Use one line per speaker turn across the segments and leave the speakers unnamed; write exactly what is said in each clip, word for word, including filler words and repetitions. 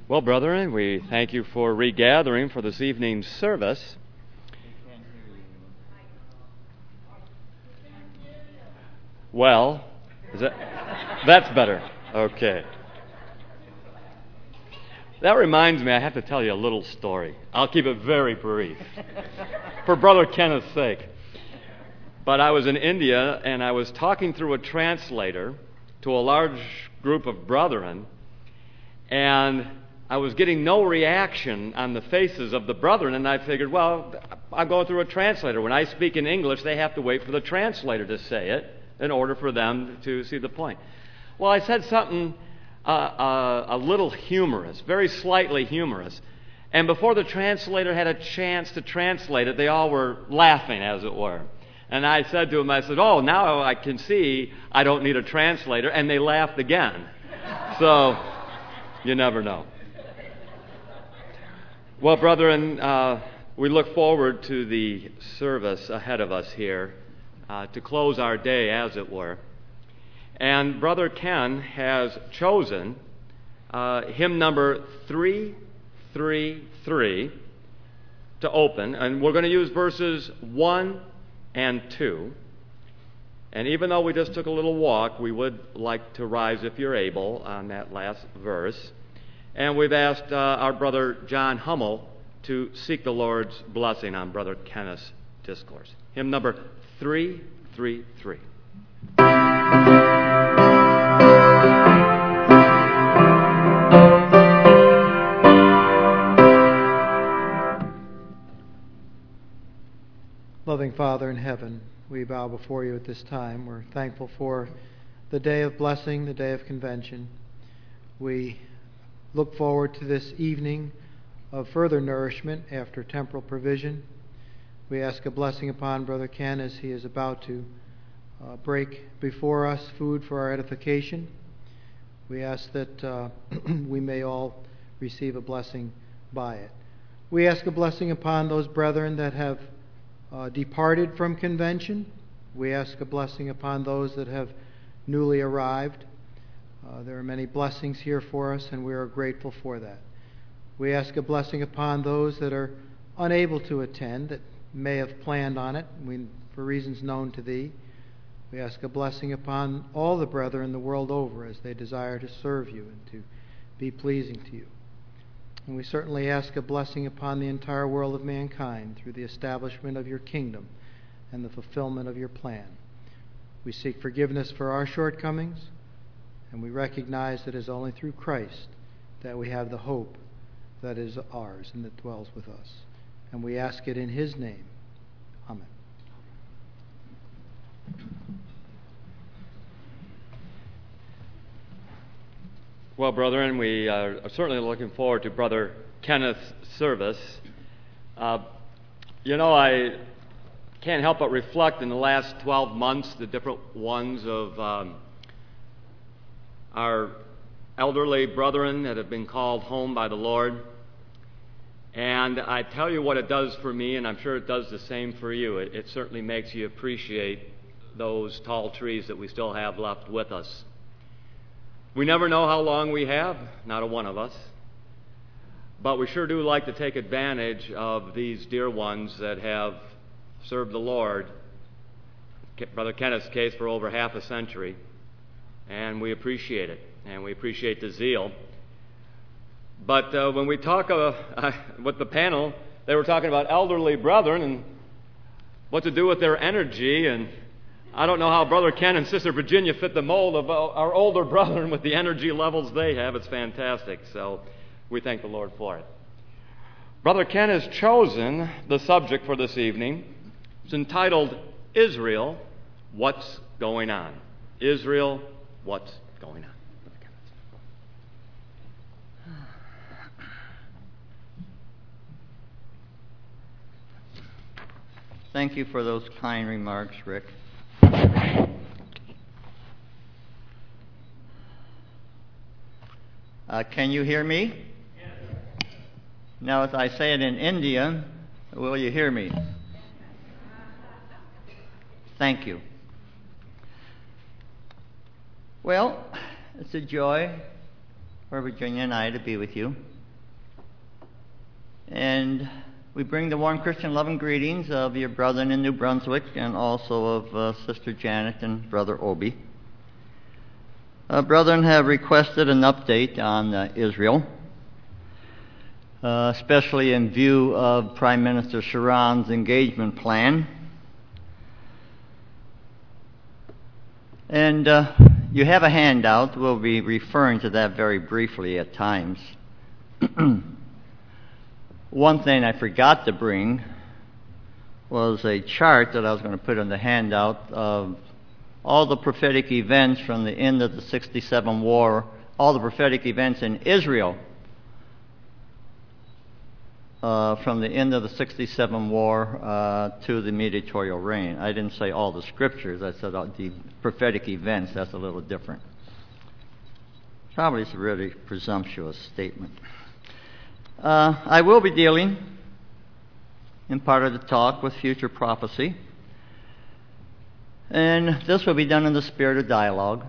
Well, brethren, we thank you for regathering for this evening's service. Well, is that, that's better. Okay. That reminds me, I have to tell you a little story. I'll keep it very brief, for Brother Kenneth's sake. But I was in India, and I was talking through a translator to a large group of brethren, and I was getting no reaction on the faces of the brethren, and I figured, well, I'm going through a translator. When I speak in English, they have to wait for the translator to say it in order for them to see the point. Well, I said something uh, uh, a little humorous, very slightly humorous, and before the translator had a chance to translate it, they all were laughing, as it were. And I said to them, I said, oh, now I can see I don't need a translator, and they laughed again. So, you never know. Well, brethren, uh, we look forward to the service ahead of us here uh, to close our day, as it were. And Brother Ken has chosen uh, hymn number three thirty-three to open, and we're going to use verses one and two. And even though we just took a little walk, we would like to rise, if you're able, on that last verse. And we've asked uh, our brother John Hummel to seek the Lord's blessing on Brother Kenneth's discourse. Hymn number three thirty-three.
Loving Father in heaven, we bow before you at this time. We're thankful for the day of blessing, the day of convention. We look forward to this evening of further nourishment after temporal provision. We ask a blessing upon Brother Ken as he is about to uh, break before us food for our edification. We ask that uh, we may all receive a blessing by it. We ask a blessing upon those brethren that have uh, departed from convention. We ask a blessing upon those that have newly arrived. Uh, there are many blessings here for us, and we are grateful for that. We ask a blessing upon those that are unable to attend, that may have planned on it, we, for reasons known to Thee. We ask a blessing upon all the brethren the world over as they desire to serve You and to be pleasing to You. And we certainly ask a blessing upon the entire world of mankind through the establishment of Your kingdom and the fulfillment of Your plan. We seek forgiveness for our shortcomings, and we recognize that it is only through Christ that we have the hope that is ours and that dwells with us. And we ask it in His name. Amen.
Well, brethren, we are certainly looking forward to Brother Kenneth's service. Uh, you know, I can't help but reflect in the last twelve months the different ones of um, our elderly brethren that have been called home by the Lord. And I tell you what it does for me, and I'm sure it does the same for you. It, it certainly makes you appreciate those tall trees that we still have left with us. We never know how long we have, not a one of us. But we sure do like to take advantage of these dear ones that have served the Lord, Brother Kenneth's case, for over half a century. And we appreciate it, and we appreciate the zeal. But uh, when we talk uh, uh, with the panel, they were talking about elderly brethren and what to do with their energy, and I don't know how Brother Ken and Sister Virginia fit the mold of our older brethren with the energy levels they have. It's fantastic, so we thank the Lord for it. Brother Ken has chosen the subject for this evening. It's entitled, Israel, What's Going On? Israel, What's Going On?
Thank you for those kind remarks, Rick. Uh, can you hear me? Yes. Now, as I say it in Indian, will you hear me? Thank you. Well, it's a joy for Virginia and I to be with you And we bring the warm Christian love and greetings of your brethren in New Brunswick and also of uh, Sister Janet and Brother Obi. Uh, brethren have requested an update on uh, Israel, uh, especially in view of Prime Minister Sharon's engagement plan. And uh, you have a handout. We'll be referring to that very briefly at times. One thing I forgot to bring was a chart that I was going to put in the handout of all the prophetic events from the end of the sixty-seven war, all the prophetic events in Israel uh, from the end of the sixty-seven war uh, to the mediatorial reign. I didn't say all the scriptures. I said all the prophetic events. That's a little different. Probably it's a really presumptuous statement. Uh, I will be dealing in part of the talk with future prophecy. And this will be done in the spirit of dialogue.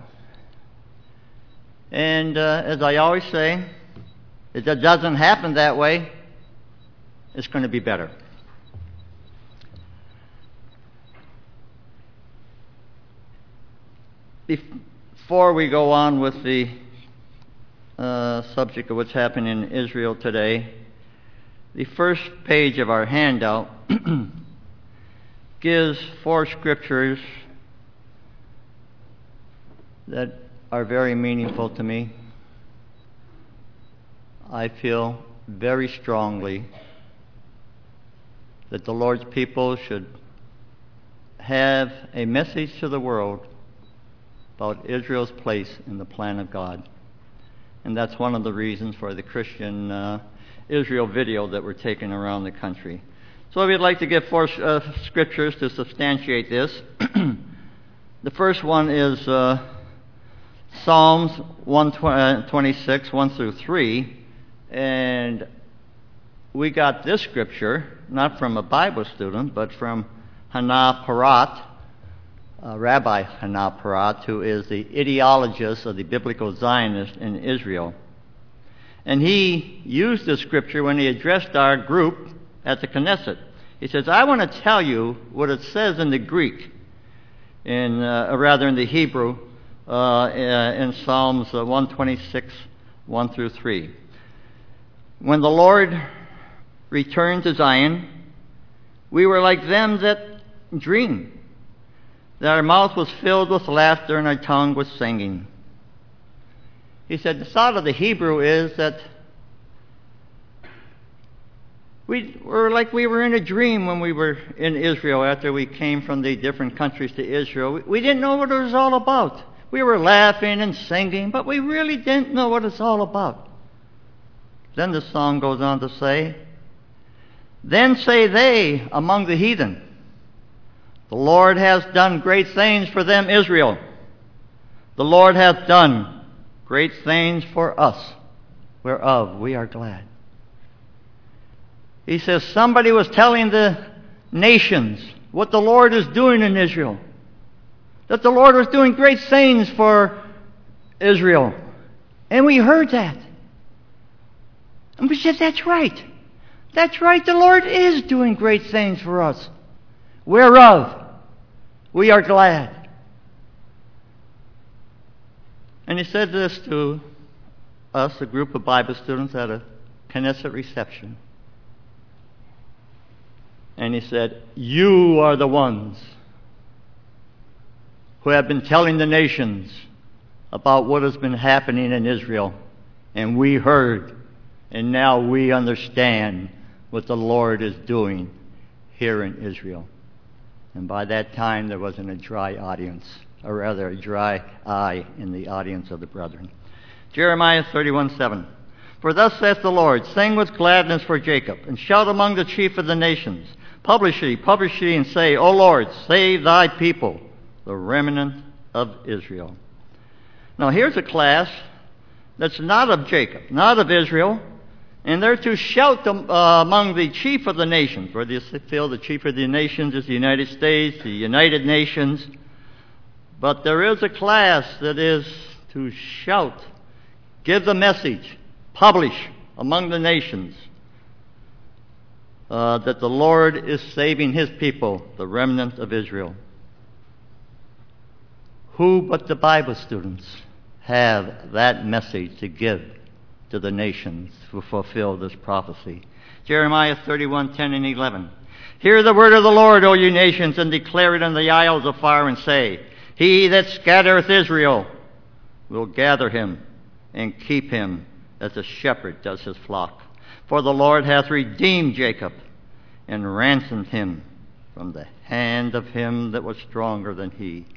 And uh, as I always say, if it doesn't happen that way, it's going to be better. Before we go on with the uh, subject of what's happening in Israel today, the first page of our handout gives four scriptures that are very meaningful to me. I feel very strongly that the Lord's people should have a message to the world about Israel's place in the plan of God. And that's one of the reasons for the Christian uh, Israel video that we're taking around the country. So we'd like to give four uh, scriptures to substantiate this. The first one is uh, Psalms one twenty-six, one through three. And we got this scripture, not from a Bible student, but from Hannah Parat, uh, Rabbi Hannah Parat, who is the ideologist of the biblical Zionists in Israel. And he used this scripture when he addressed our group at the Knesset. He says, I want to tell you what it says in the Greek, in uh, or rather in the Hebrew, uh, in Psalms one twenty-six, one through three. When the Lord returned to Zion, we were like them that dream, that our mouth was filled with laughter and our tongue was singing. He said the thought of the Hebrew is that we were like we were in a dream when we were in Israel after we came from the different countries to Israel. We, we didn't know what it was all about. We were laughing and singing, but we really didn't know what it's all about. Then the song goes on to say, then say they among the heathen, the Lord has done great things for them, Israel. The Lord hath done great things for us, whereof we are glad. He says somebody was telling the nations what the Lord is doing in Israel, that the Lord was doing great things for Israel. And we heard that. And we said, that's right. That's right. The Lord is doing great things for us, whereof we are glad. And he said this to us, a group of Bible students at a Knesset reception. And he said, you are the ones who have been telling the nations about what has been happening in Israel. And we heard, and now we understand what the Lord is doing here in Israel. And by that time, there wasn't a dry audience, or rather a dry eye in the audience of the brethren. Jeremiah thirty-one seven. For thus saith the Lord, sing with gladness for Jacob, and shout among the chief of the nations. Publish ye, publish ye, and say, O Lord, save thy people, the remnant of Israel. Now here's a class that's not of Jacob, not of Israel, and they're to shout uh, among the chief of the nations. Where do you feel the chief of the nations is the United States, the United Nations. But there is a class that is to shout, give the message, publish among the nations uh, that the Lord is saving his people, the remnant of Israel. Who but the Bible students have that message to give to the nations to fulfill this prophecy? Jeremiah thirty-one, ten and eleven. Hear the word of the Lord, O ye nations, and declare it in the isles of far, and say, He that scattereth Israel will gather him and keep him as a shepherd does his flock. For the Lord hath redeemed Jacob and ransomed him from the hand of him that was stronger than he.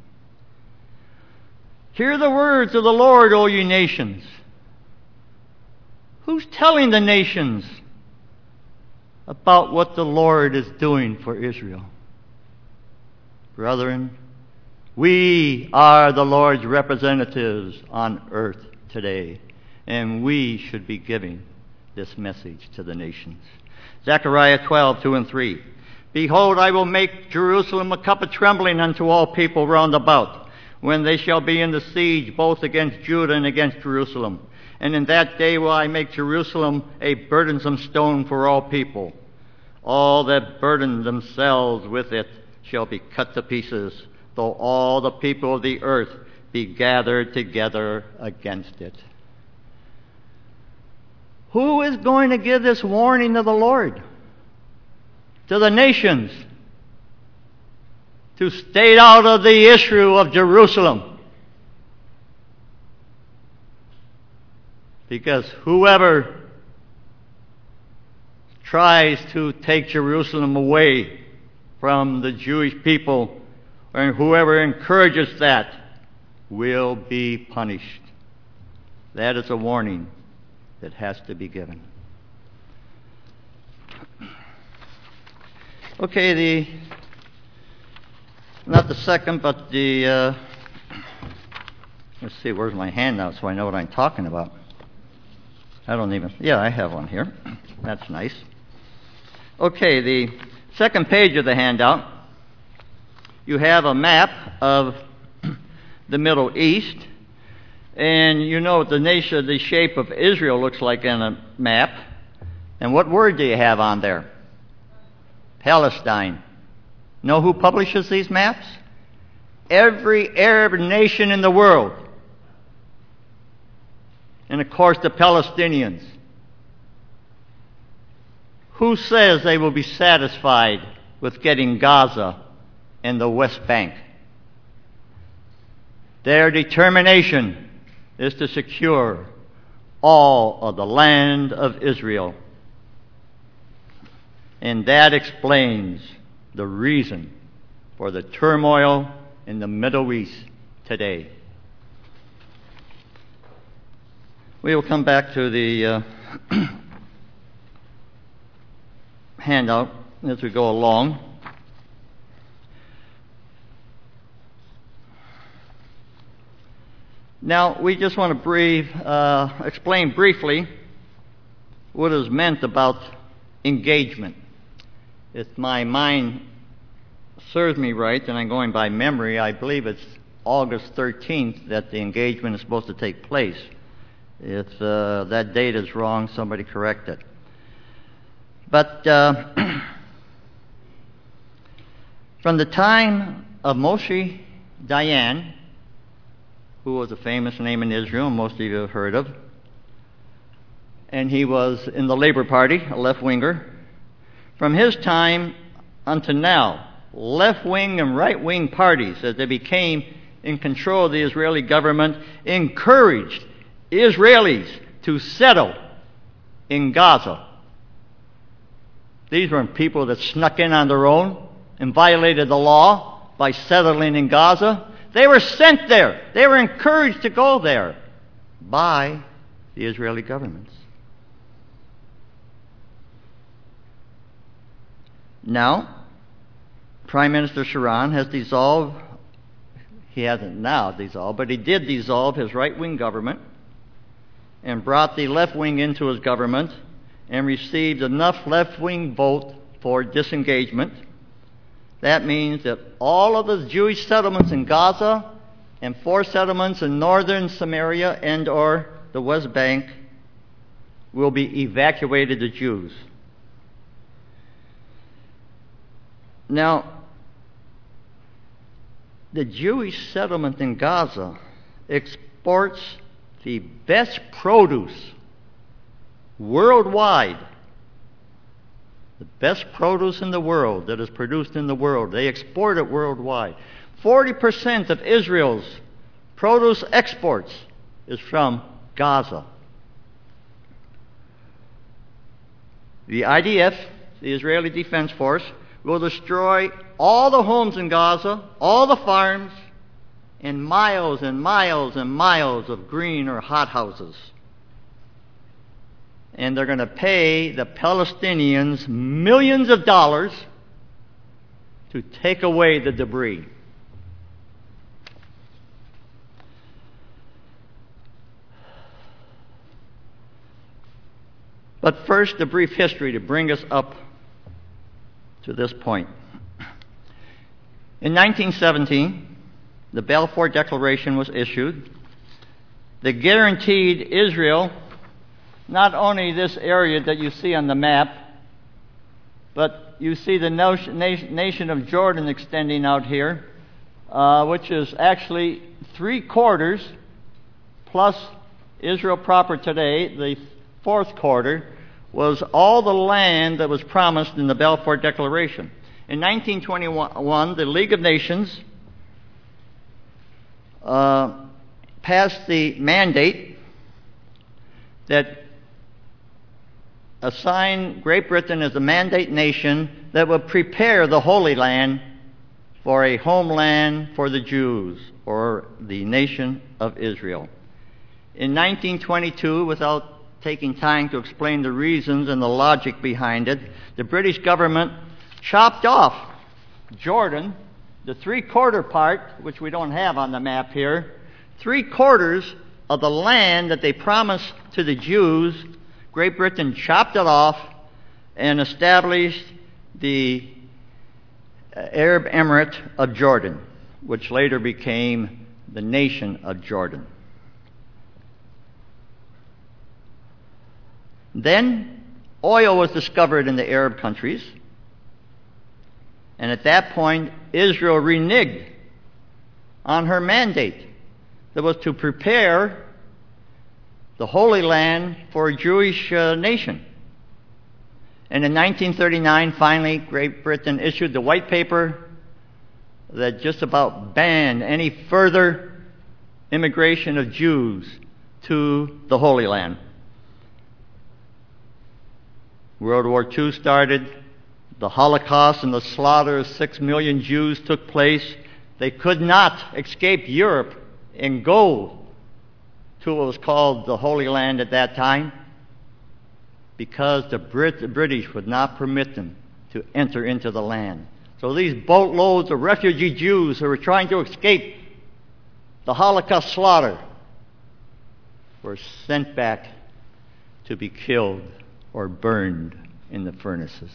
Hear the words of the Lord, O ye nations. Who's telling the nations about what the Lord is doing for Israel? Brethren, we are the Lord's representatives on earth today, and we should be giving this message to the nations. Zechariah twelve, two and three. Behold, I will make Jerusalem a cup of trembling unto all people round about, when they shall be in the siege both against Judah and against Jerusalem. And in that day will I make Jerusalem a burdensome stone for all people. All that burden themselves with it shall be cut to pieces, though all the people of the earth be gathered together against it. Who is going to give this warning of the Lord to the nations to stay out of the issue of Jerusalem? Because whoever tries to take Jerusalem away from the Jewish people, and whoever encourages that, will be punished. That is a warning that has to be given. Okay, the not the second, but the uh, let's see, where's my handout so I know what I'm talking about? I don't even, yeah, I have one here. That's nice. Okay, the second page of the handout, you have a map of the Middle East, and you know what the nation, the shape of Israel looks like in a map. And what word do you have on there? Palestine. Know who publishes these maps? Every Arab nation in the world. And of course the Palestinians. Who says they will be satisfied with getting Gaza and the West Bank? Their determination is to secure all of the land of Israel. And that explains the reason for the turmoil in the Middle East today. We will come back to the uh, handout as we go along. Now, we just want to brief, uh, explain briefly what is meant about engagement. If my mind serves me right, and I'm going by memory, I believe it's August thirteenth that the engagement is supposed to take place. If uh, that date is wrong, somebody correct it. But uh, from the time of Moshe Dayan, who was a famous name in Israel, most of you have heard of, and he was in the Labor Party, a left-winger. From his time unto now, left-wing and right-wing parties, as they became in control of the Israeli government, encouraged Israelis to settle in Gaza. These weren't people that snuck in on their own and violated the law by settling in Gaza. They were sent there. They were encouraged to go there by the Israeli governments. Now, Prime Minister Sharon has dissolved, he hasn't now dissolved, but he did dissolve his right-wing government and brought the left wing into his government and received enough left-wing vote for disengagement. That means that all of the Jewish settlements in Gaza and four settlements in northern Samaria and or the West Bank will be evacuated to Jews. Now, the Jewish settlement in Gaza exports the best produce worldwide. The best produce in the world that is produced in the world. They export it worldwide. forty percent of Israel's produce exports is from Gaza. The I D F, the Israeli Defense Force, will destroy all the homes in Gaza, all the farms, and miles and miles and miles of green or hothouses. And they're going to pay the Palestinians millions of dollars to take away the debris. But first, a brief history to bring us up to this point. In nineteen seventeen, the Balfour Declaration was issued that guaranteed Israel not only this area that you see on the map, but you see the nation of Jordan extending out here, uh, which is actually three quarters plus Israel proper today, the fourth quarter, was all the land that was promised in the Balfour Declaration. In nineteen twenty-one, the League of Nations uh, passed the mandate that assigned Great Britain as a mandate nation that would prepare the Holy Land for a homeland for the Jews, or the nation of Israel. In nineteen twenty-two, without taking time to explain the reasons and the logic behind it, the British government chopped off Jordan, the three-quarter part, which we don't have on the map here, three-quarters of the land that they promised to the Jews. Great Britain chopped it off and established the Arab Emirate of Jordan, which later became the nation of Jordan. Then oil was discovered in the Arab countries, and at that point Israel reneged on her mandate that was to prepare the Holy Land for a Jewish uh, nation. And in nineteen thirty-nine, finally, Great Britain issued the white paper that just about banned any further immigration of Jews to the Holy Land. World War Two started. The Holocaust and the slaughter of six million Jews took place. They could not escape Europe and go to what was called the Holy Land at that time, because the, Brit- the British would not permit them to enter into the land. So these boatloads of refugee Jews who were trying to escape the Holocaust slaughter were sent back to be killed or burned in the furnaces.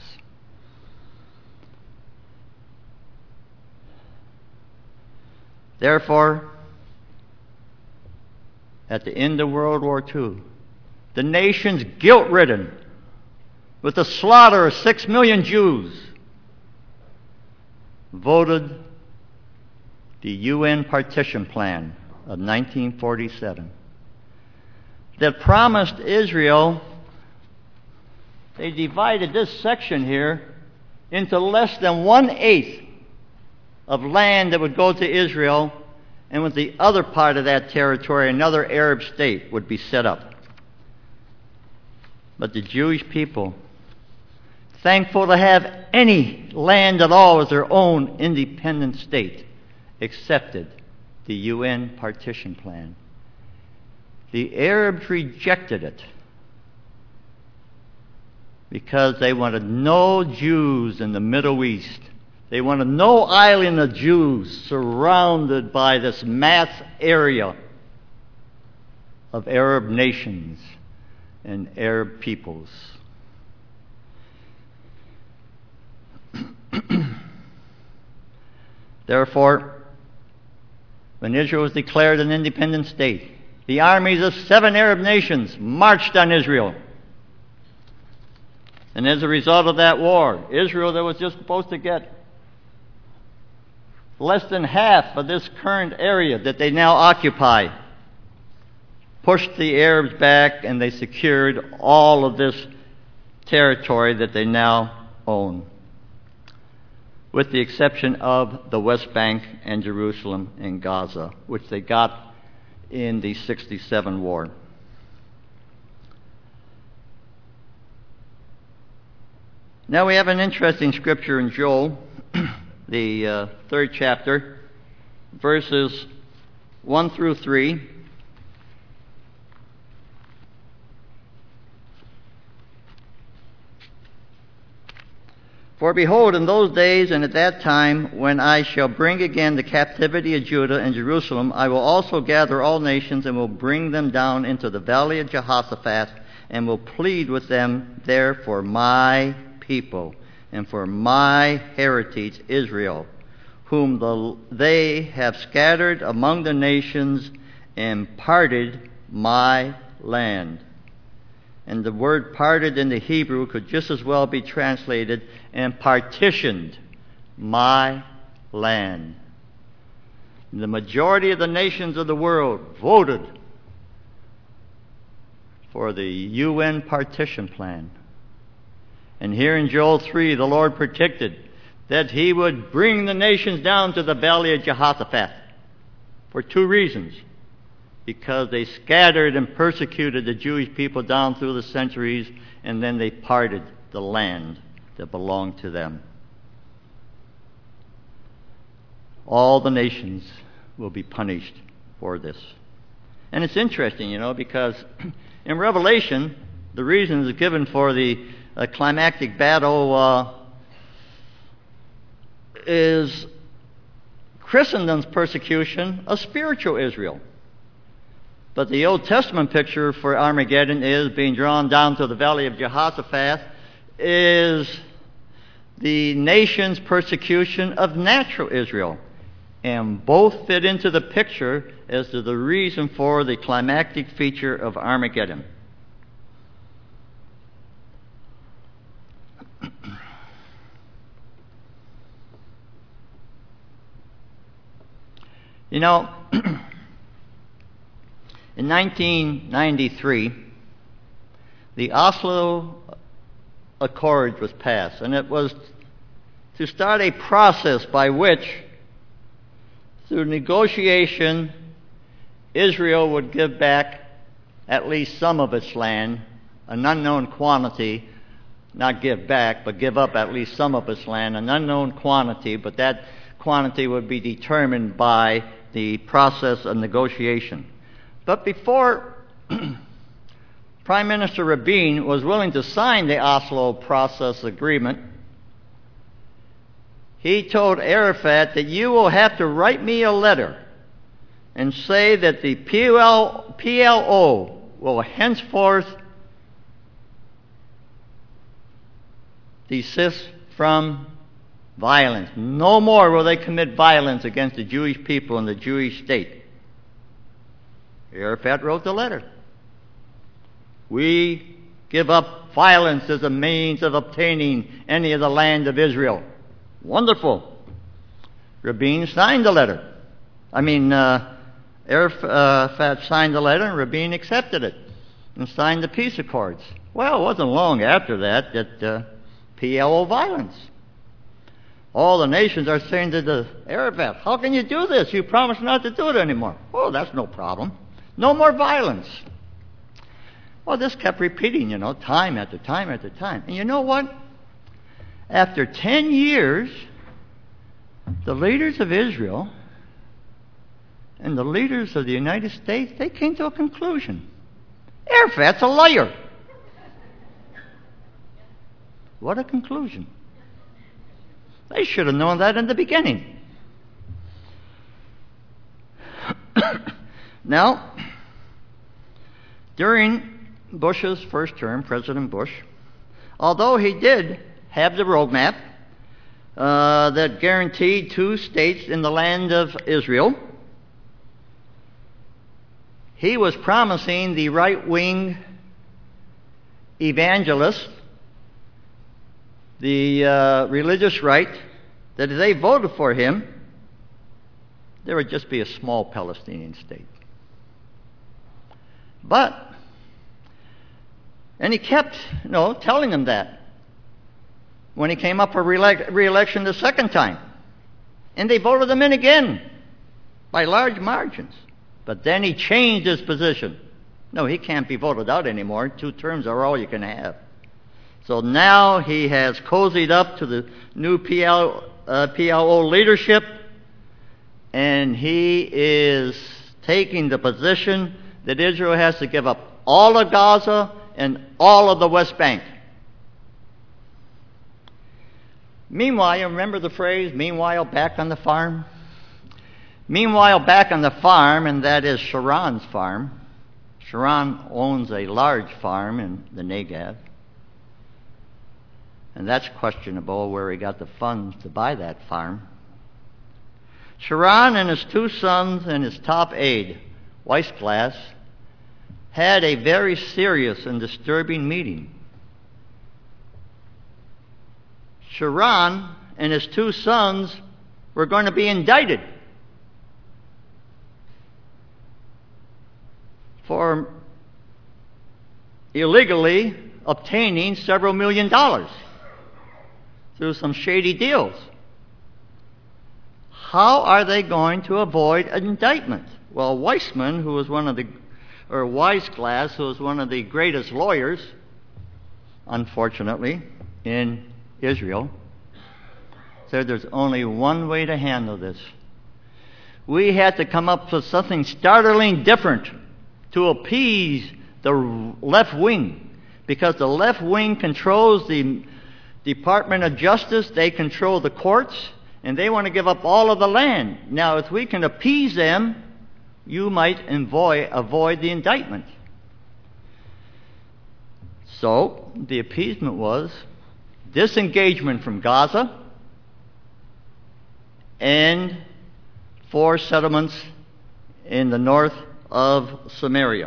Therefore, at the end of World War Two, the nations guilt-ridden with the slaughter of six million Jews voted the U N Partition Plan of nineteen forty-seven that promised Israel. They divided this section here into less than one-eighth of land that would go to Israel, and with the other part of that territory, another Arab state would be set up. But the Jewish people, thankful to have any land at all as their own independent state, accepted the U N Partition Plan. The Arabs rejected it because they wanted no Jews in the Middle East. They wanted no island of Jews surrounded by this mass area of Arab nations and Arab peoples. Therefore, when Israel was declared an independent state, the armies of seven Arab nations marched on Israel. And as a result of that war, Israel, that was just supposed to get less than half of this current area that they now occupy, pushed the Arabs back, and they secured all of this territory that they now own, with the exception of the West Bank and Jerusalem and Gaza, which they got in the sixty-seven war. Now we have an interesting scripture in Joel, the uh, third chapter, verses one through three. For behold, in those days and at that time, when I shall bring again the captivity of Judah and Jerusalem, I will also gather all nations and will bring them down into the valley of Jehoshaphat, and will plead with them there for my people and for my heritage Israel, whom the, they have scattered among the nations and parted my land. And the word parted in the Hebrew could just as well be translated and partitioned my land. The majority of the nations of the world voted for the U N partition plan. And here in Joel three, the Lord predicted that He would bring the nations down to the valley of Jehoshaphat for two reasons. Because they scattered and persecuted the Jewish people down through the centuries, and then they parted the land that belonged to them. All the nations will be punished for this. And it's interesting, you know, because in Revelation, the reason is given for the uh, climactic battle uh, is Christendom's persecution of spiritual Israel. But the Old Testament picture for Armageddon is being drawn down to the valley of Jehoshaphat is the nation's persecution of natural Israel. And both fit into the picture as to the reason for the climactic feature of Armageddon. You know, in nineteen ninety-three, the Oslo Accord was passed, and it was to start a process by which, through negotiation, Israel would give back at least some of its land, an unknown quantity, not give back, but give up at least some of its land, an unknown quantity, but that quantity would be determined by the process of negotiation. But before Prime Minister Rabin was willing to sign the Oslo Process Agreement, he told Arafat that you will have to write me a letter and say that the P L O will henceforth desist from violence. No more will they commit violence against the Jewish people and the Jewish state. Arafat wrote the letter. We give up violence as a means of obtaining any of the land of Israel. Wonderful. Rabin signed the letter. I mean, uh, Arafat signed the letter and Rabin accepted it and signed the peace accords. Well, it wasn't long after that that uh, P L O violence. All the nations are saying to the Arafat, how can you do this? You promised not to do it anymore. Oh, that's no problem. No more violence. Well, this kept repeating, you know, time after time after time. And you know what? After ten years, the leaders of Israel and the leaders of the United States, they came to a conclusion. Arafat's a liar. What a conclusion. They should have known that in the beginning. Now, during Bush's first term, President Bush, although he did have the roadmap uh, that guaranteed two states in the land of Israel, he was promising the right-wing evangelists, the uh, religious right, that if they voted for him, there would just be a small Palestinian state. But, and he kept, you know, telling them that when he came up for re-election the second time. And they voted him in again by large margins. But then he changed his position. No, he can't be voted out anymore. Two terms are all you can have. So now he has cozied up to the new P L, uh, P L O leadership, and he is taking the position that Israel has to give up all of Gaza and all of the West Bank. Meanwhile, you remember the phrase, meanwhile back on the farm? Meanwhile back on the farm, and that is Sharon's farm. Sharon owns a large farm in the Negev. And that's questionable where he got the funds to buy that farm. Sharon and his two sons and his top aide, Weissglass, had a very serious and disturbing meeting. Sharon and his two sons were going to be indicted for illegally obtaining several million dollars through some shady deals. How are they going to avoid an indictment? Well, Weissman, who was one of the, or Weissglass, who was one of the greatest lawyers, unfortunately, in Israel, said there's only one way to handle this. We had to come up with something startlingly different to appease the left wing, because the left wing controls the Department of Justice, they control the courts, and they want to give up all of the land. Now, if we can appease them, you might avoid, avoid the indictment. So, the appeasement was disengagement from Gaza and four settlements in the north of Samaria.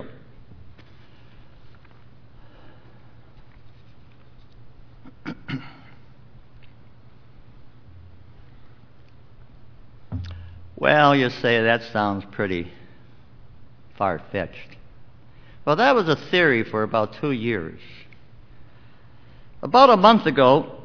Well, you say that sounds pretty far-fetched. Well, that was a theory for about two years. About a month ago,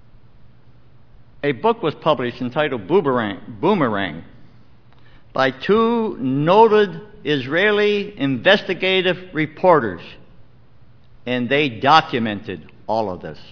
a book was published entitled Boomerang, Boomerang by two noted Israeli investigative reporters, and they documented all of this.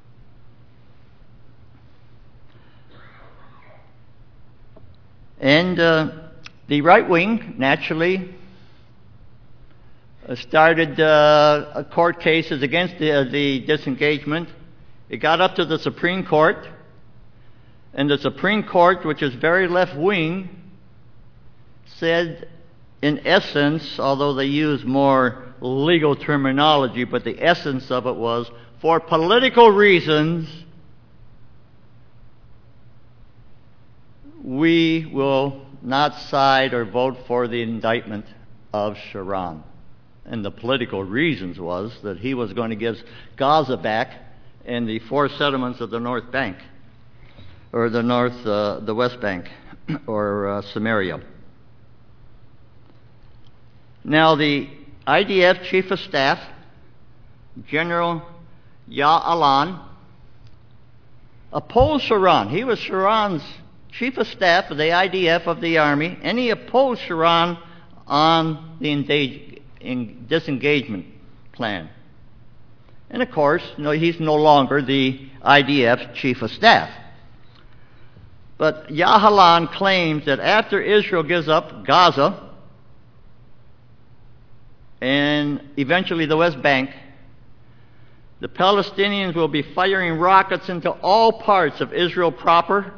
And uh, the right wing, naturally, uh, started uh, court cases against the, uh, the disengagement. It got up to the Supreme Court, and the Supreme Court, which is very left-wing, said, in essence, although they use more legal terminology, but the essence of it was, for political reasons, we will not side or vote for the indictment of Sharon. And the political reasons was that he was going to give Gaza back and the four settlements of the North Bank, or the North, uh, the West Bank, or uh, Samaria. Now, the I D F Chief of Staff, General Ya'alan, opposed Sharon. He was Sharon's Chief of Staff of the I D F of the Army, and he opposed Sharon on the engage, in disengagement plan. And of course, you know, he's no longer the I D F Chief of Staff. But Ya'alan claims that after Israel gives up Gaza and eventually the West Bank, the Palestinians will be firing rockets into all parts of Israel proper.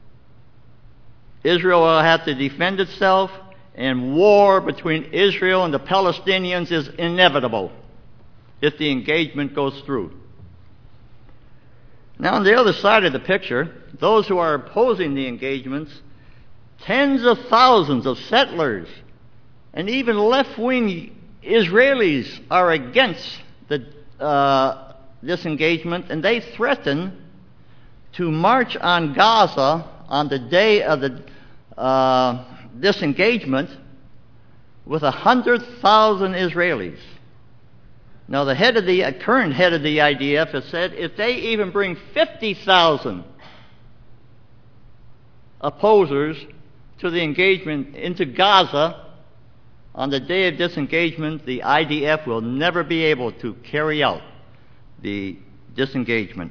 Israel will have to defend itself, and war between Israel and the Palestinians is inevitable if the engagement goes through. Now, on the other side of the picture, those who are opposing the engagements, tens of thousands of settlers and even left-wing Israelis are against the uh, disengagement, and they threaten to march on Gaza on the day of the uh, disengagement with one hundred thousand Israelis. Now, the head of the uh, current head of the I D F has said if they even bring fifty thousand opposers to the engagement into Gaza, on the day of disengagement, the I D F will never be able to carry out the disengagement.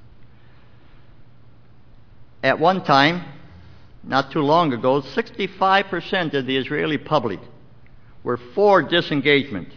At one time, not too long ago, sixty-five percent of the Israeli public were for disengagement.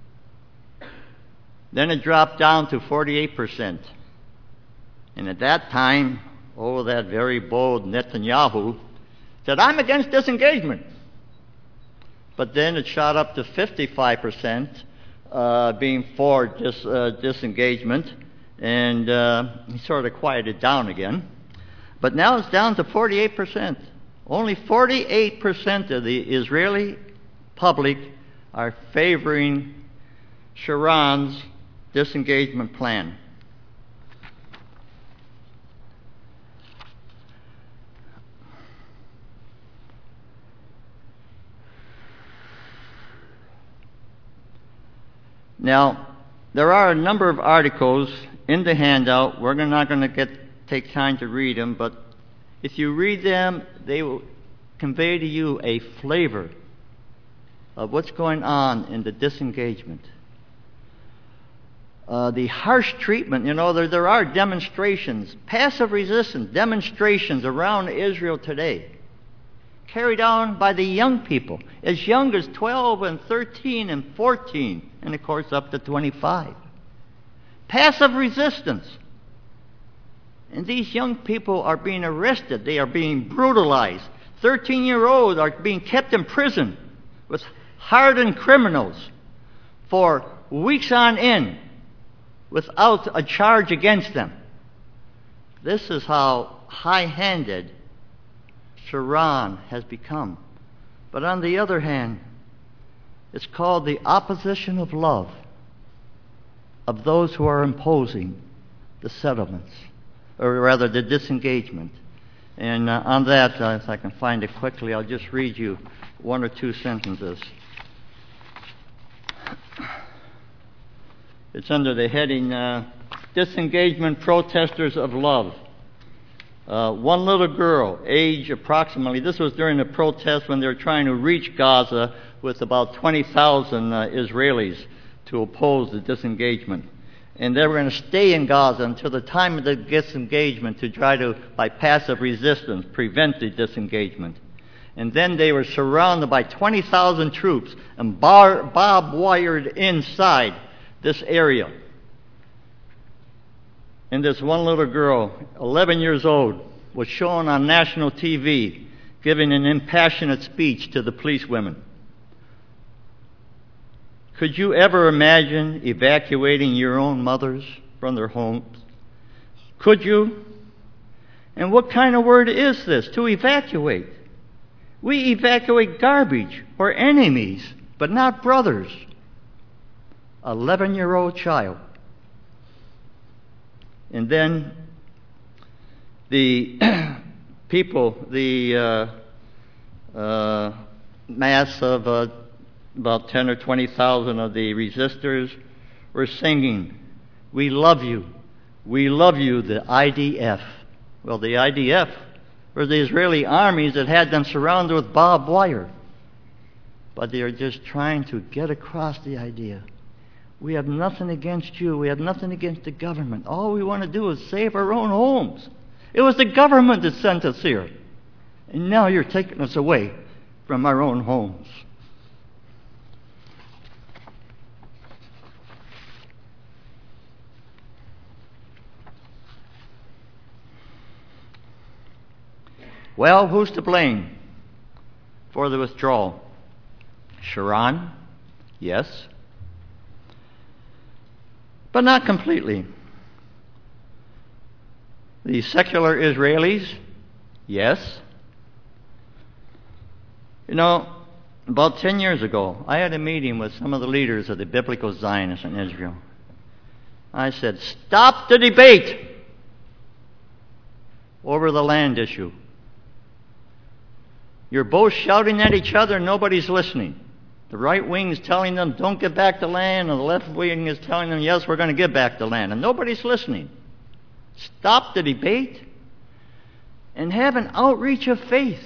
Then it dropped down to forty-eight percent. And at that time, oh, that very bold Netanyahu said, I'm against disengagement. But then it shot up to fifty-five percent uh, being for dis, uh, disengagement, and uh, he sort of quieted down again. But now it's down to forty-eight percent. Only forty-eight percent of the Israeli public are favoring Sharon's disengagement plan. Now, there are a number of articles in the handout. We're not going to get take time to read them, but if you read them, they will convey to you a flavor of what's going on in the disengagement. Uh, the harsh treatment, you know, there, there are demonstrations, passive resistance demonstrations around Israel today, carried on by the young people, as young as twelve and thirteen and fourteen, and of course up to twenty-five. Passive resistance. And these young people are being arrested. They are being brutalized. thirteen-year-olds are being kept in prison with hardened criminals for weeks on end without a charge against them. This is how high-handed Sharon has become. But on the other hand, it's called the opposition of love of those who are imposing the settlements, or rather the disengagement. And uh, on that, uh, if I can find it quickly, I'll just read you one or two sentences. It's under the heading, uh, Disengagement Protesters of Love. Uh, one little girl, age approximately, this was during the protest when they were trying to reach Gaza with about twenty thousand uh, Israelis to oppose the disengagement. And they were going to stay in Gaza until the time of the disengagement to try to, by passive resistance, prevent the disengagement. And then they were surrounded by twenty thousand troops and bar, bob-wired inside this area. And this one little girl, eleven years old, was shown on national T V giving an impassionate speech to the policewomen. Could you ever imagine evacuating your own mothers from their homes? Could you? And what kind of word is this, to evacuate? We evacuate garbage or enemies, but not brothers. eleven-year-old child. And then the people, the uh, uh, mass of uh, about ten or twenty thousand of the resistors were singing, "We love you, we love you," the I D F. Well, the I D F were the Israeli armies that had them surrounded with barbed wire. But they are just trying to get across the idea. We have nothing against you. We have nothing against the government. All we want to do is save our own homes. It was the government that sent us here. And now you're taking us away from our own homes. Well, who's to blame for the withdrawal? Sharon? Yes. But not completely. The secular Israelis? Yes. You know, about ten years ago, I had a meeting with some of the leaders of the biblical Zionists in Israel. I said, stop the debate over the land issue. You're both shouting at each other and nobody's listening. The right wing is telling them, don't get back the land, and the left wing is telling them, yes, we're going to give back the land, and nobody's listening. Stop the debate and have an outreach of faith.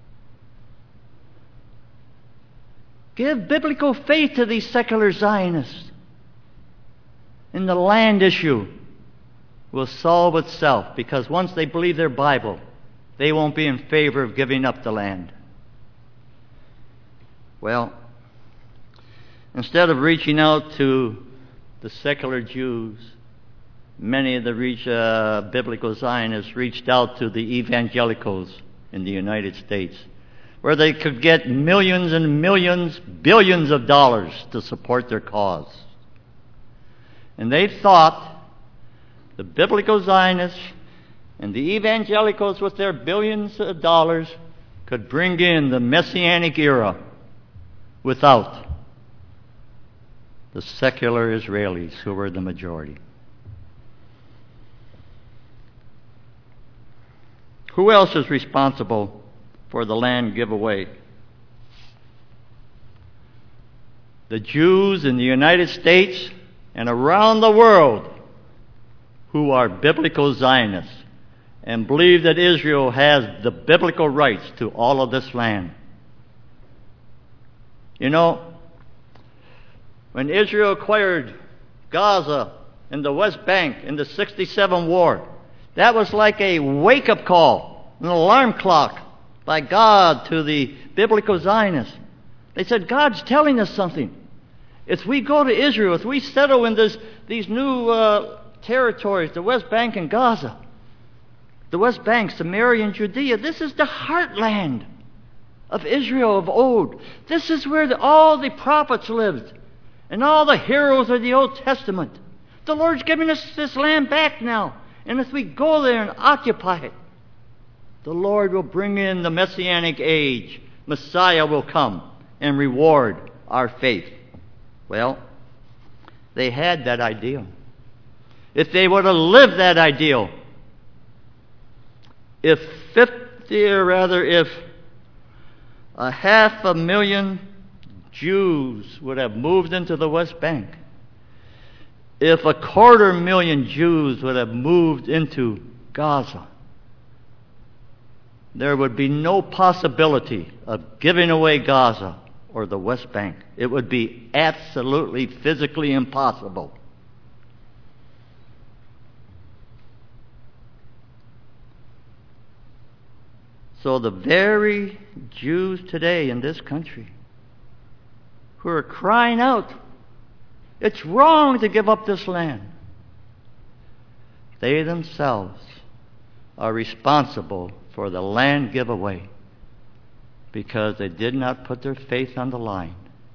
Give biblical faith to these secular Zionists. And the land issue will solve itself, because once they believe their Bible, they won't be in favor of giving up the land. Well, instead of reaching out to the secular Jews, many of the reach, uh, biblical Zionists reached out to the evangelicals in the United States, where they could get millions and millions, billions of dollars to support their cause. And they thought the biblical Zionists and the evangelicals with their billions of dollars could bring in the Messianic era without the secular Israelis, who were the majority. Who else is responsible for the land giveaway? The Jews in the United States and around the world who are biblical Zionists and believe that Israel has the biblical rights to all of this land. You know, when Israel acquired Gaza and the West Bank in the sixty-seven war, that was like a wake-up call, an alarm clock by God to the biblical Zionists. They said, God's telling us something. If we go to Israel, if we settle in this, these new uh, territories, the West Bank and Gaza, the West Bank, Samaria and Judea, this is the heartland of Israel of old. This is where the, all the prophets lived and all the heroes of the Old Testament. The Lord's giving us this land back now. And if we go there and occupy it, the Lord will bring in the Messianic age. Messiah will come and reward our faith. Well, they had that ideal. If they would have lived that ideal, if fifty, or rather, if a half a million Jews would have moved into the West Bank, if a quarter million Jews would have moved into Gaza, there would be no possibility of giving away Gaza or the West Bank. It would be absolutely physically impossible. So the very Jews today in this country who are crying out, it's wrong to give up this land, they themselves are responsible for the land giveaway because they did not put their faith on the line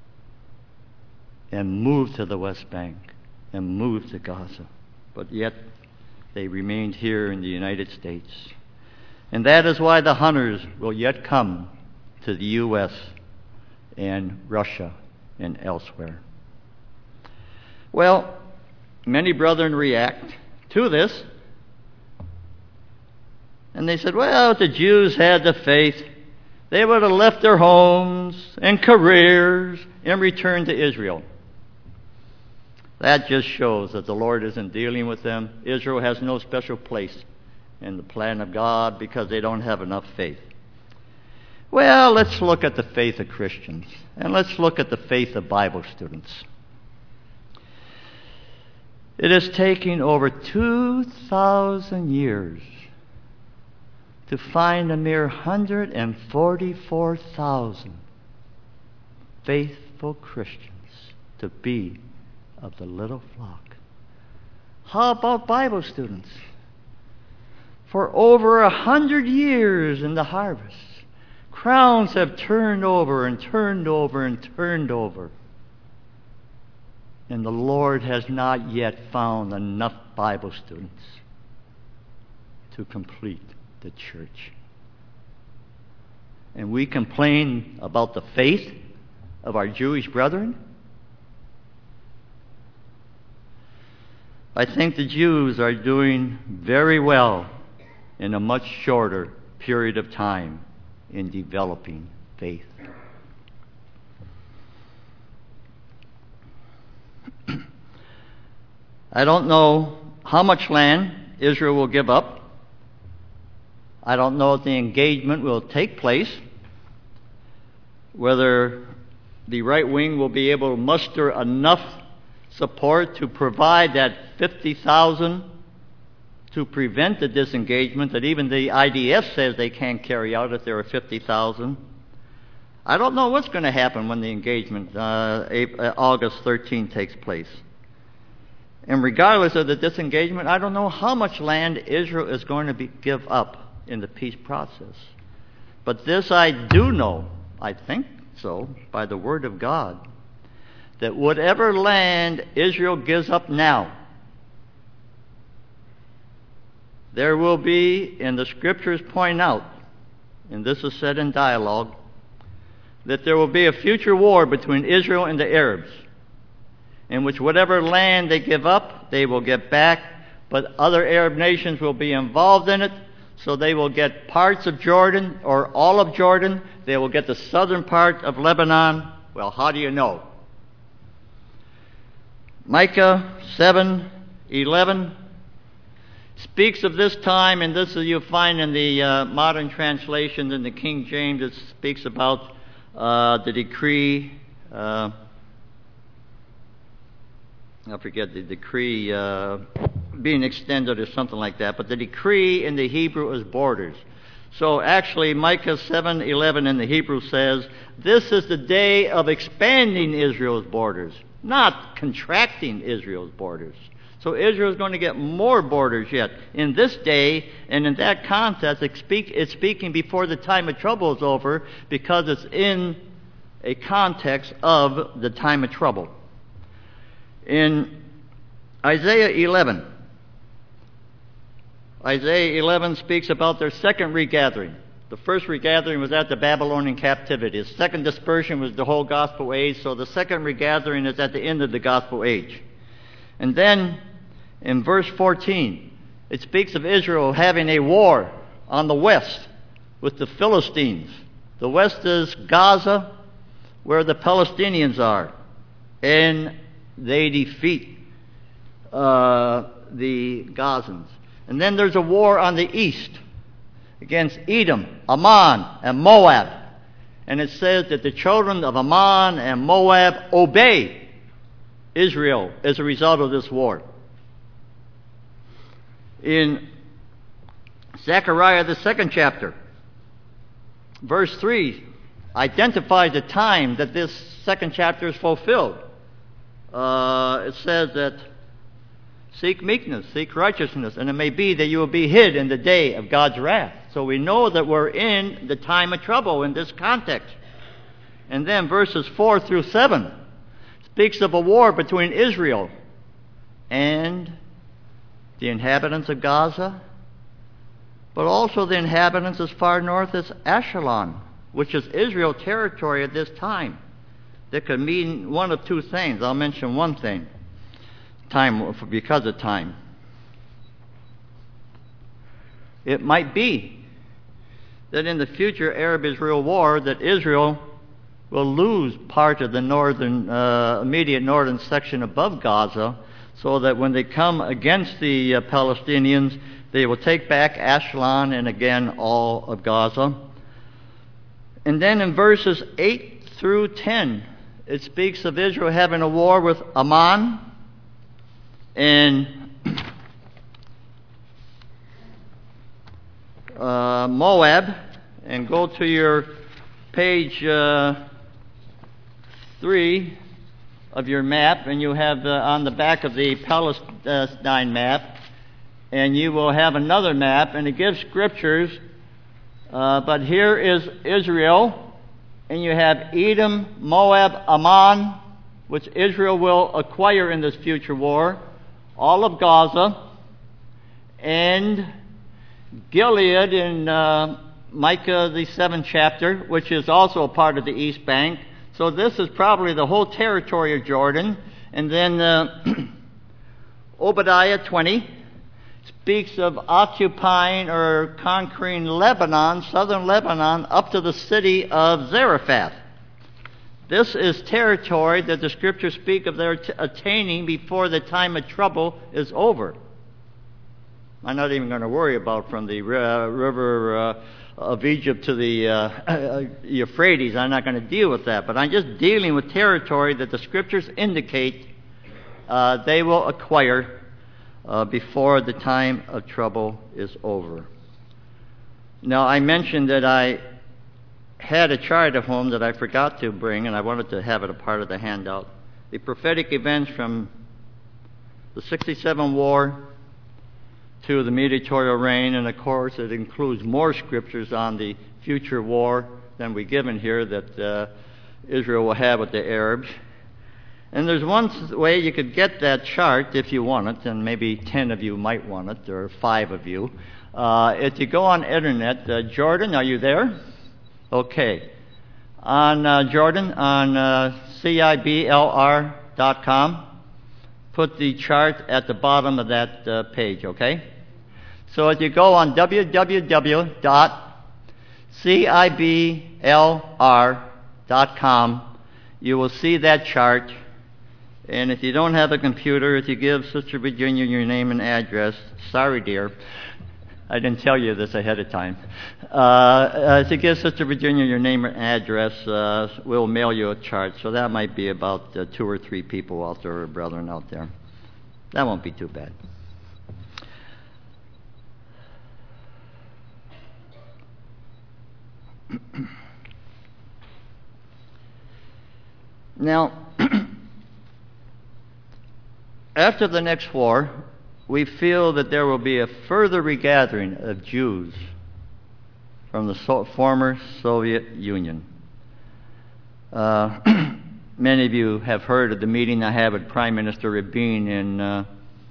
and move to the West Bank and move to Gaza. But yet they remained here in the United States. And that is why the hunters will yet come to the U S and Russia and elsewhere. Well, many brethren react to this. And they said, well, if the Jews had the faith, they would have left their homes and careers and returned to Israel. That just shows that the Lord isn't dealing with them. Israel has no special place in the plan of God because they don't have enough faith. Well, let's look at the faith of Christians, and let's look at the faith of Bible students. It is taking over two thousand years to find a mere one hundred forty-four thousand faithful Christians to be of the little flock. How about Bible students? For over a hundred years in the harvest, crowns have turned over and turned over and turned over. And the Lord has not yet found enough Bible students to complete the church. And we complain about the faith of our Jewish brethren. I think the Jews are doing very well in a much shorter period of time in developing faith. I don't know how much land Israel will give up. I don't know if the engagement will take place, whether the right wing will be able to muster enough support to provide that fifty thousand to prevent the disengagement that even the I D F says they can't carry out if there are fifty thousand. I don't know what's going to happen when the engagement, uh, August thirteenth, takes place. And regardless of the disengagement, I don't know how much land Israel is going to be, give up in the peace process. But this I do know, I think so, by the Word of God, that whatever land Israel gives up now, there will be, and the Scriptures point out, and this is said in dialogue, that there will be a future war between Israel and the Arabs, in which whatever land they give up, they will get back, but other Arab nations will be involved in it, so they will get parts of Jordan, or all of Jordan. They will get the southern part of Lebanon. Well, how do you know? Micah seven eleven speaks of this time, and this is, you'll find in the uh, modern translations in the King James, it speaks about uh, the decree, uh, I forget the decree uh, being extended or something like that, but the decree in the Hebrew is borders. So actually Micah seven eleven in the Hebrew says, this is the day of expanding Israel's borders, not contracting Israel's borders. So Israel is going to get more borders yet in this day, and in that context, it's, speak, it's speaking before the time of trouble is over, because it's in a context of the time of trouble. In Isaiah eleven, Isaiah eleven speaks about their second regathering. The first regathering was at the Babylonian captivity. The second dispersion was the whole gospel age, so the second regathering is at the end of the gospel age. And then in verse fourteen, it speaks of Israel having a war on the west with the Philistines. The west is Gaza, where the Palestinians are, and they defeat uh, the Gazans. And then there's a war on the east against Edom, Ammon, and Moab. And it says that the children of Ammon and Moab obey Israel as a result of this war. In Zechariah, the second chapter, verse three identifies the time that this second chapter is fulfilled. Uh, it says that seek meekness, seek righteousness, and it may be that you will be hid in the day of God's wrath. So we know that we're in the time of trouble in this context. And then verses four through seven speaks of a war between Israel and the inhabitants of Gaza, but also the inhabitants as far north as Ashkelon, which is Israel territory at this time. That could mean one of two things. I'll mention one thing, time because of time. It might be that in the future Arab-Israel war, that Israel will lose part of the northern, uh, immediate northern section above Gaza, so that when they come against the uh, Palestinians, they will take back Ashkelon and again all of Gaza. And then in verses eight through ten, it speaks of Israel having a war with Ammon and uh, Moab. And go to your page uh, three of your map, and you have uh, on the back of the Palestine map, and you will have another map, and it gives scriptures. Uh, but here is Israel. And you have Edom, Moab, Ammon, which Israel will acquire in this future war, all of Gaza, and Gilead in uh, Micah, the seventh chapter, which is also a part of the East Bank. So this is probably the whole territory of Jordan. And then uh, Obadiah twenty speaks of occupying or conquering Lebanon, southern Lebanon, up to the city of Zarephath. This is territory that the Scriptures speak of their t- attaining before the time of trouble is over. I'm not even going to worry about from the uh, river uh, of Egypt to the uh, Euphrates. I'm not going to deal with that. But I'm just dealing with territory that the Scriptures indicate uh, they will acquire uh, before the time of trouble is over. Now, I mentioned that I had a chart at home that I forgot to bring, and I wanted to have it a part of the handout. The prophetic events from the sixty-seven war to the mediatorial reign, and of course it includes more scriptures on the future war than we given here that uh, Israel will have with the Arabs. And there's one way you could get that chart if you want it, and maybe ten of you might want it, or five of you. Uh, if you go on internet, uh, Jordan, are you there? Okay. On uh, Jordan, on uh, C I B L R dot com, put the chart at the bottom of that uh, page, okay? So if you go on w w w dot c i b l r dot com, you will see that chart. And if you don't have a computer, if you give Sister Virginia your name and address, sorry, dear, I didn't tell you this ahead of time. Uh, uh, if you give Sister Virginia your name and address, uh, we'll mail you a chart. So that might be about uh, two or three people out there, or brethren out there. That won't be too bad. Now, after the next war, we feel that there will be a further regathering of Jews from the so- former Soviet Union. Uh, many of you have heard of the meeting I had with Prime Minister Rabin in uh,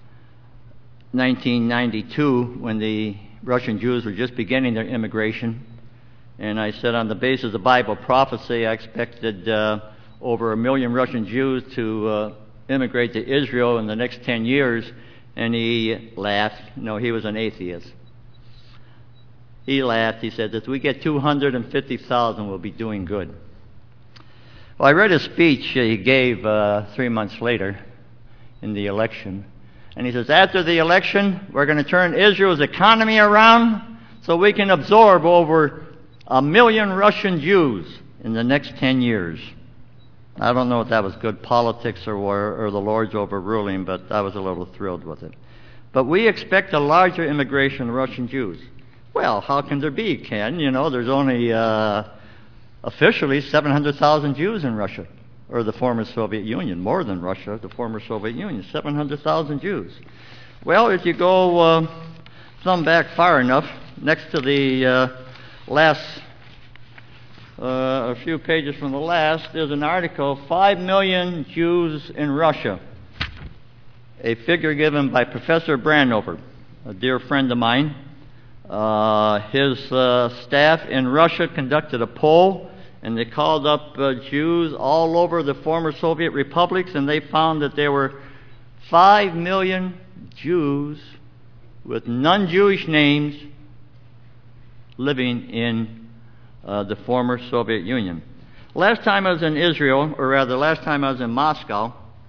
nineteen ninety-two when the Russian Jews were just beginning their immigration. And I said on the basis of Bible prophecy, I expected uh, over a million Russian Jews to uh, immigrate to Israel in the next ten years. And he laughed. No, he was an atheist. He laughed. He said, if we get two hundred fifty thousand, we'll be doing good. Well, I read a speech he gave uh, three months later in the election. And he says, after the election, we're going to turn Israel's economy around so we can absorb over a million Russian Jews in the next ten years. I don't know if that was good politics or, or the Lord's overruling, but I was a little thrilled with it. But we expect a larger immigration of Russian Jews. Well, how can there be, Ken? You know, there's only uh, officially seven hundred thousand Jews in Russia, or the former Soviet Union. More than Russia, the former Soviet Union, seven hundred thousand Jews. Well, if you go uh, thumb back far enough, next to the uh, last Uh, a few pages from the last, there's an article, five million Jews in Russia. A figure given by Professor Brandover, a dear friend of mine. Uh, his uh, staff in Russia conducted a poll, and they called up uh, Jews all over the former Soviet republics, and they found that there were five million Jews with non-Jewish names living in Uh, the former Soviet Union. Last time I was in Israel, or rather last time I was in Moscow,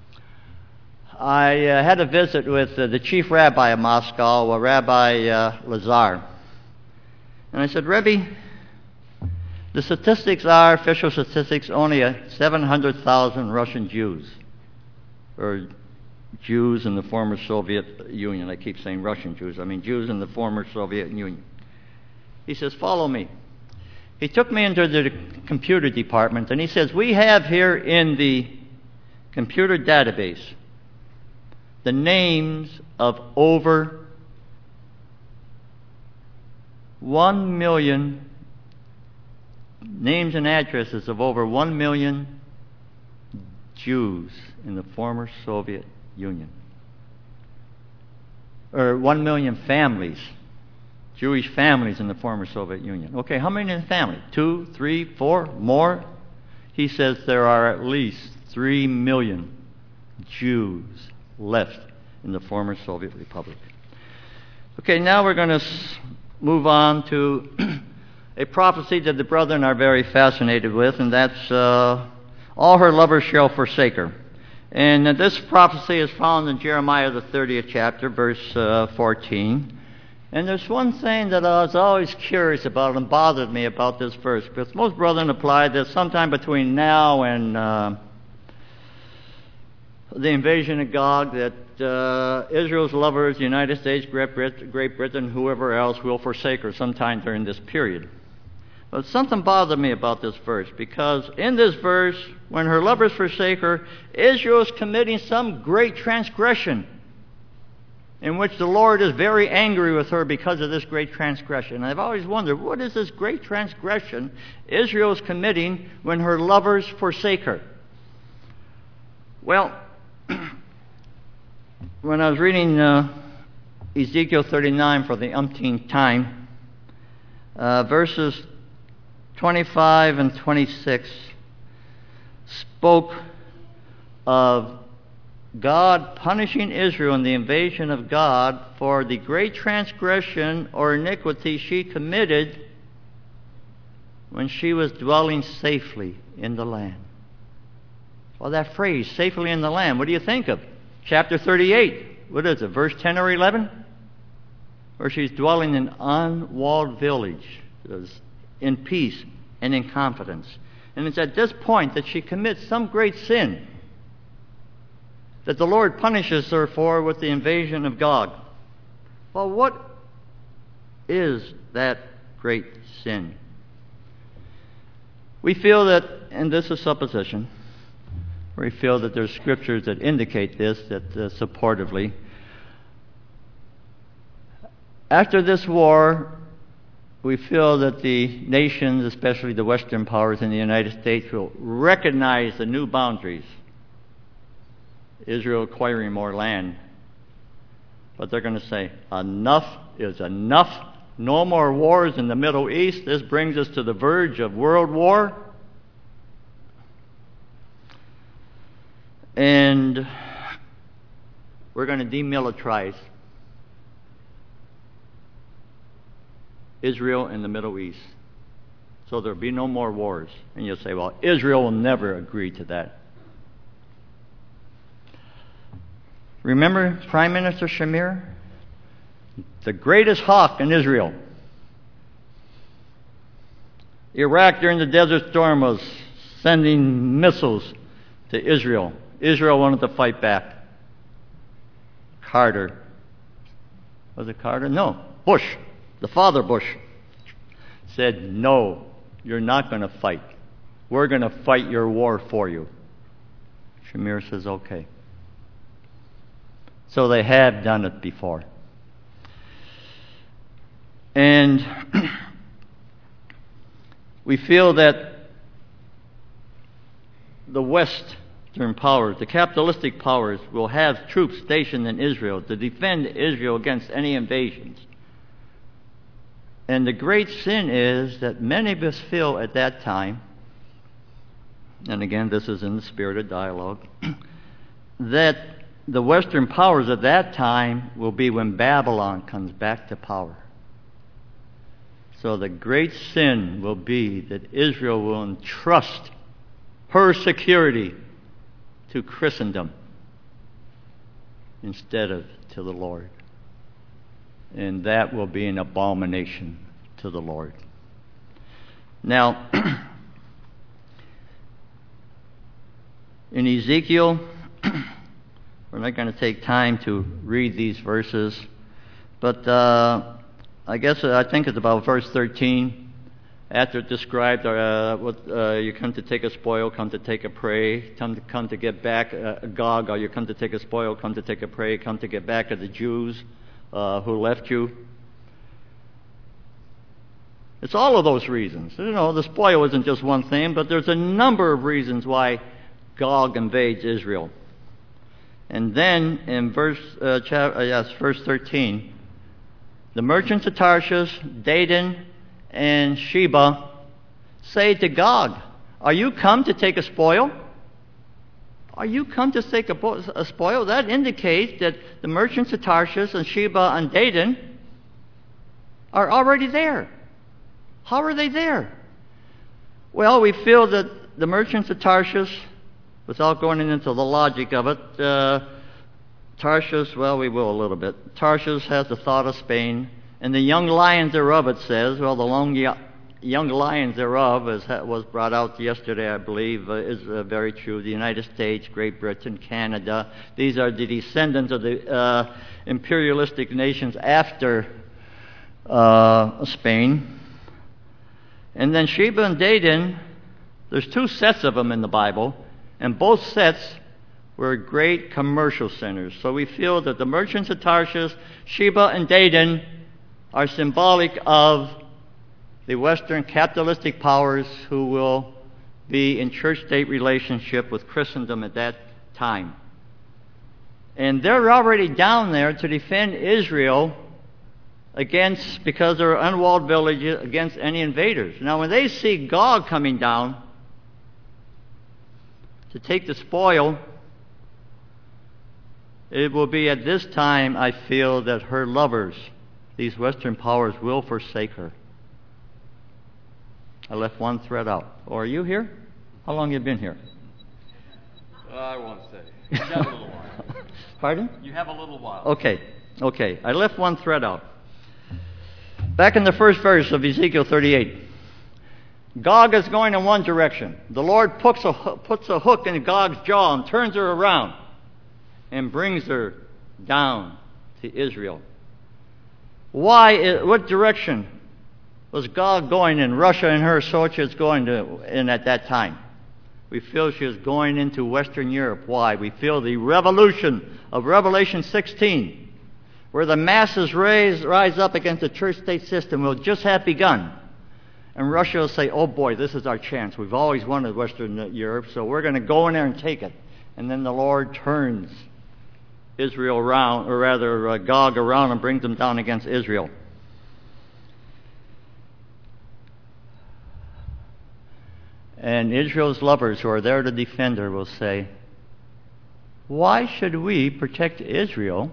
I uh, had a visit with uh, the chief rabbi of Moscow, uh, Rabbi uh, Lazar. And I said, Rebbe, the statistics are, official statistics, only uh, seven hundred thousand Russian Jews, or Jews in the former Soviet Union. I keep saying Russian Jews. I mean Jews in the former Soviet Union. He says, follow me. He took me into the computer department, and he says, we have here in the computer database the names of over one million, names and addresses of over one million Jews in the former Soviet Union. Or one million families. Jewish families in the former Soviet Union. Okay, how many in the family? Two, three, four, more? He says there are at least three million Jews left in the former Soviet Republic. Okay, now we're going to move on to a prophecy that the brethren are very fascinated with, and that's uh, all her lovers shall forsake her. And uh, this prophecy is found in Jeremiah, the thirtieth chapter, verse uh, fourteen. And there's one thing that I was always curious about and bothered me about this verse, because most brethren apply that sometime between now and uh, the invasion of Gog, that uh, Israel's lovers, the United States, Great Britain, Great Britain, whoever else, will forsake her sometime during this period. But something bothered me about this verse, because in this verse, when her lovers forsake her, Israel is committing some great transgression, in which the Lord is very angry with her because of this great transgression. And I've always wondered, what is this great transgression Israel is committing when her lovers forsake her? Well, when I was reading uh, Ezekiel thirty-nine for the umpteenth time, uh, verses twenty-five and twenty-six spoke of God punishing Israel in the invasion of God for the great transgression or iniquity she committed when she was dwelling safely in the land. Well, that phrase, safely in the land, what do you think of? Chapter thirty-eight, what is it, verse ten or eleven? Where she's dwelling in an unwalled village, in peace and in confidence. And it's at this point that she commits some great sin that the Lord punishes her for with the invasion of Gog. Well, what is that great sin? We feel that, and this is supposition, we feel that there's scriptures that indicate this, that uh, supportively. After this war, we feel that the nations, especially the Western powers in the United States, will recognize the new boundaries. Israel acquiring more land. But they're going to say, enough is enough. No more wars in the Middle East. This brings us to the verge of world war. And we're going to demilitarize Israel and the Middle East. So there'll be no more wars. And you'll say, well, Israel will never agree to that. Remember Prime Minister Shamir? The greatest hawk in Israel. Iraq during the Desert Storm was sending missiles to Israel. Israel wanted to fight back. Carter. Was it Carter? No. Bush. The father Bush said, no, you're not going to fight. We're going to fight your war for you. Shamir says, okay. So they have done it before. And we feel that the Western powers, the capitalistic powers, will have troops stationed in Israel to defend Israel against any invasions. And the great sin is that many of us feel at that time, and again this is in the spirit of dialogue, that the Western powers at that time will be when Babylon comes back to power. So the great sin will be that Israel will entrust her security to Christendom instead of to the Lord. And that will be an abomination to the Lord. Now, in Ezekiel, we're not going to take time to read these verses, but uh, I guess uh, I think it's about verse thirteen. After it described, uh, what, uh, you come to take a spoil, come to take a prey, come to, come to get back uh, Gog, or you come to take a spoil, come to take a prey, come to get back at the Jews uh, who left you. It's all of those reasons. You know, the spoil isn't just one thing, but there's a number of reasons why Gog invades Israel. And then in verse uh, chap- uh, yes, verse thirteen, the merchants of Tarshish, Dedan, and Sheba say to Gog, are you come to take a spoil? Are you come to take a, bo- a spoil? That indicates that the merchants of Tarshish and Sheba and Dedan are already there. How are they there? Well, we feel that the merchants of Tarshish, without going into the logic of it, uh, Tarshish, well, we will a little bit. Tarshish has the thought of Spain, and the young lions thereof, it says, well, the long, young lions thereof, as was brought out yesterday, I believe, uh, is uh, very true. The United States, Great Britain, Canada, these are the descendants of the uh, imperialistic nations after uh, Spain. And then Sheba and Dedan, there's two sets of them in the Bible, and both sets were great commercial centers. So we feel that the merchants of Tarshish, Sheba and Dedan, are symbolic of the Western capitalistic powers who will be in church-state relationship with Christendom at that time. And they're already down there to defend Israel against, because they're unwalled villages, against any invaders. Now, when they see Gog coming down to take the spoil, it will be at this time, I feel, that her lovers, these Western powers, will forsake her. I left one thread out. Oh, are you here? How long have you been here?
Uh, I won't say. You have a little while.
Pardon?
You have a little while.
Okay, okay. I left one thread out. Back in the first verse of Ezekiel thirty-eight, Gog is going in one direction. The Lord puts a, puts a hook in Gog's jaw and turns her around and brings her down to Israel. Why? What direction was Gog going in? Russia and her soldiers going to in at that time? We feel she was going into Western Europe. Why? We feel the revolution of Revelation sixteen, where the masses raise, rise up against the church-state system, will just have begun. And Russia will say, oh boy, this is our chance. We've always wanted Western Europe, so we're going to go in there and take it. And then the Lord turns Israel around, or rather uh, Gog around, and brings them down against Israel. And Israel's lovers who are there to defend her will say, why should we protect Israel?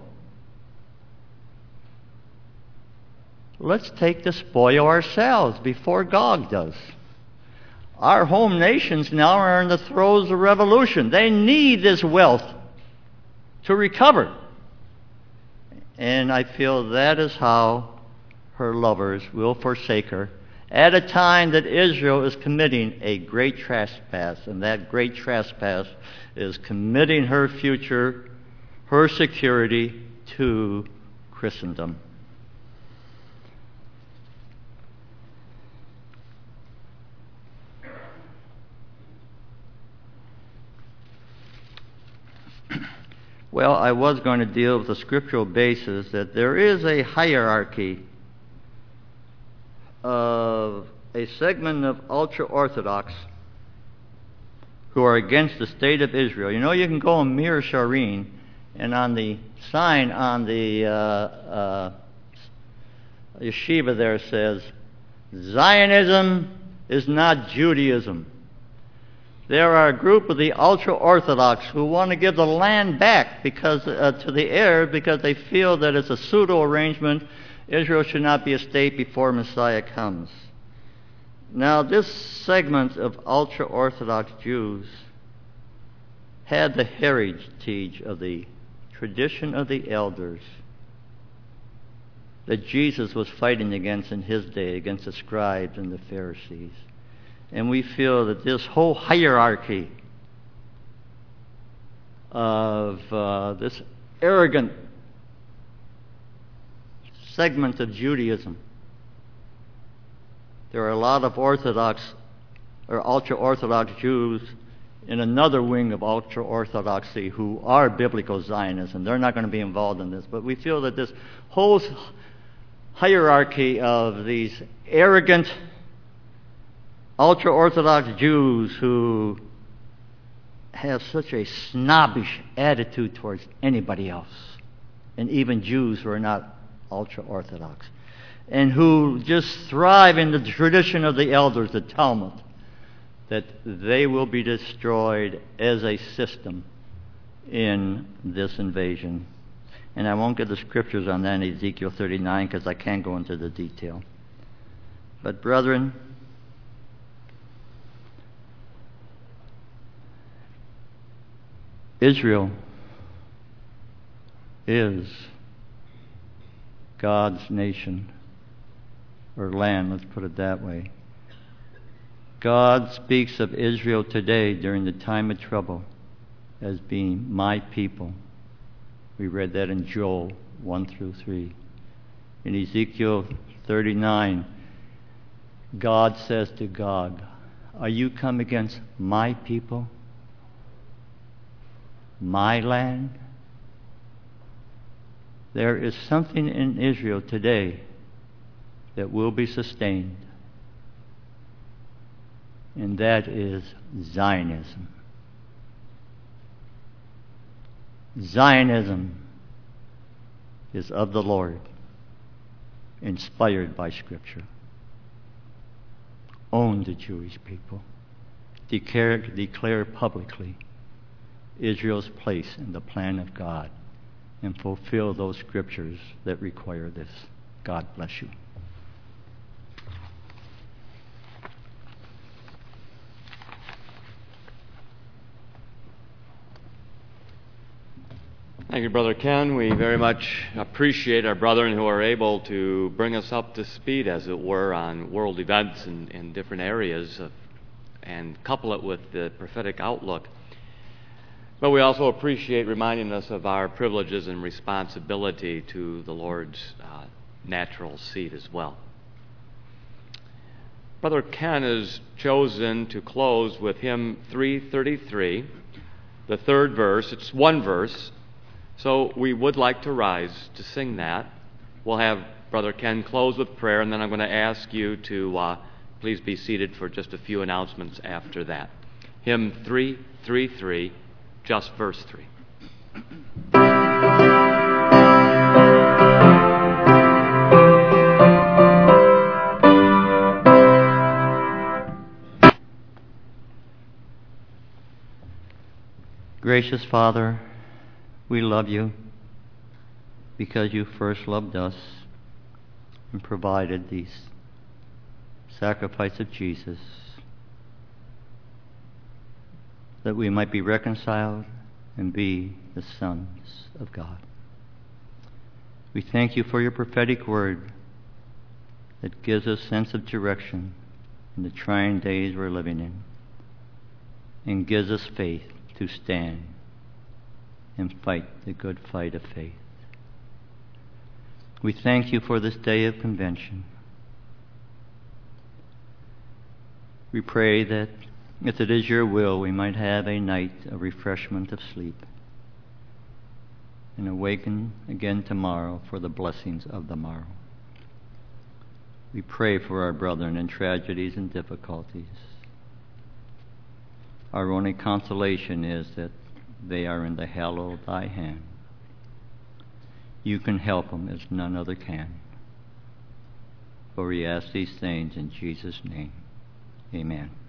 Let's take the spoil ourselves before Gog does. Our home nations now are in the throes of revolution. They need this wealth to recover. And I feel that is how her lovers will forsake her at a time that Israel is committing a great trespass. And that great trespass is committing her future, her security to Christendom. Well, I was going to deal with the scriptural basis that there is a hierarchy of a segment of ultra-Orthodox who are against the state of Israel. You know, you can go in Mir Sharin, and on the sign on the uh, uh, yeshiva there says, Zionism is not Judaism. There are a group of the ultra-Orthodox who want to give the land back because uh, to the Arabs because they feel that it's a pseudo-arrangement. Israel should not be a state before Messiah comes. Now, this segment of ultra-Orthodox Jews had the heritage of the tradition of the elders that Jesus was fighting against in his day, against the scribes and the Pharisees. And we feel that this whole hierarchy of uh, this arrogant segment of Judaism, there are a lot of Orthodox or ultra-Orthodox Jews in another wing of ultra-Orthodoxy who are biblical Zionists, and they're not going to be involved in this. But we feel that this whole hierarchy of these arrogant ultra-Orthodox Jews who have such a snobbish attitude towards anybody else, and even Jews who are not ultra-Orthodox, and who just thrive in the tradition of the elders, the Talmud, that they will be destroyed as a system in this invasion. And I won't get the scriptures on that in Ezekiel thirty-nine because I can't go into the detail. But brethren, Israel is God's nation, or land, let's put it that way. God speaks of Israel today during the time of trouble as being my people. We read that in Joel one through three. In Ezekiel thirty-nine, God says to God, are you come against my people? My land? There is something in Israel today that will be sustained, and that is Zionism. Zionism is of the Lord, inspired by Scripture. Own the Jewish people. Declare, declare publicly Israel's place in the plan of God, and fulfill those scriptures that require this. God bless you.
Thank you, Brother Ken. We very much appreciate our brethren who are able to bring us up to speed, as it were, on world events in, in different areas of, and couple it with the prophetic outlook. But we also appreciate reminding us of our privileges and responsibility to the Lord's uh, natural seed as well. Brother Ken has chosen to close with hymn three thirty-three, the third verse. It's one verse, so we would like to rise to sing that. We'll have Brother Ken close with prayer, and then I'm going to ask you to uh, please be seated for just a few announcements after that. Hymn three thirty-three. Just verse three.
Gracious Father, we love you because you first loved us and provided the sacrifice of Jesus, that we might be reconciled and be the sons of God. We thank you for your prophetic word that gives us sense of direction in the trying days we're living in, and gives us faith to stand and fight the good fight of faith. We thank you for this day of convention. We pray that if it is your will, we might have a night of refreshment of sleep and awaken again tomorrow for the blessings of the morrow. We pray for our brethren in tragedies and difficulties. Our only consolation is that they are in the hollow of thy hand. You can help them as none other can. For we ask these things in Jesus' name. Amen.